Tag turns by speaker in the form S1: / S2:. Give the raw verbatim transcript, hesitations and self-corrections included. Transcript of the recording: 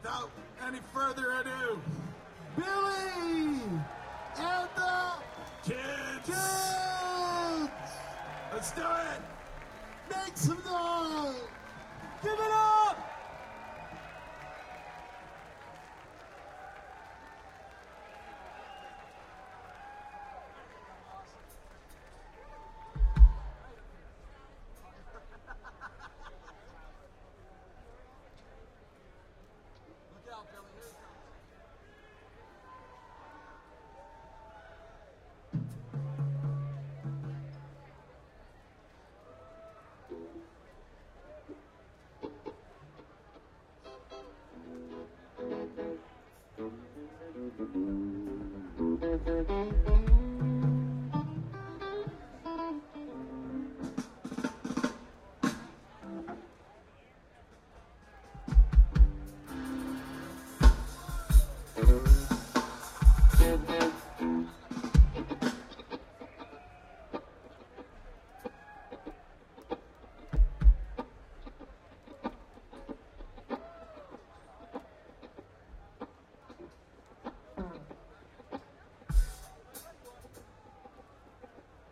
S1: without any further ado,
S2: Billy and the
S1: kids!
S2: Kids!
S1: Let's do it!
S2: Make some noise!
S3: Give it up!
S1: Look out, Billy, here it comes.
S4: Thank you.